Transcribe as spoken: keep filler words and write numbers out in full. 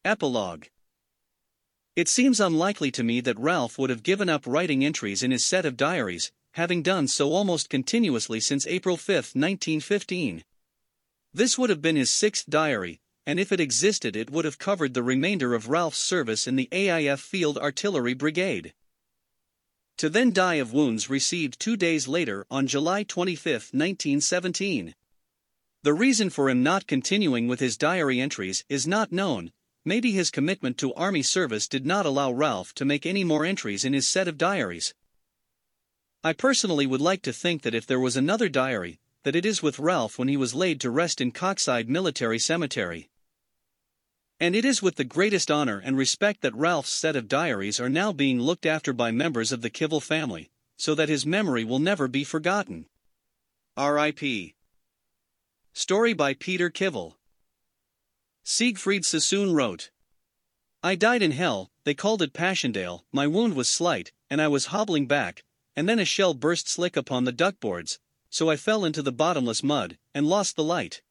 Epilogue. It seems unlikely to me that Ralph would have given up writing entries in his set of diaries, having done so almost continuously since April fifth, nineteen fifteen. This would have been his sixth diary, and if it existed it would have covered the remainder of Ralph's service in the A I F Field Artillery Brigade. To then die of wounds received two days later on July twenty-fifth, nineteen seventeen. The reason for him not continuing with his diary entries is not known. Maybe his commitment to Army service did not allow Ralph to make any more entries in his set of diaries. I personally would like to think that if there was another diary, that it is with Ralph when he was laid to rest in Coxside Military Cemetery. And it is with the greatest honor and respect that Ralph's set of diaries are now being looked after by members of the Kivell family, so that his memory will never be forgotten. R I P Story by Peter Kivell. Siegfried Sassoon wrote, I died in hell, they called it Passchendaele, my wound was slight, and I was hobbling back, and then a shell burst slick upon the duckboards, so I fell into the bottomless mud, and lost the light.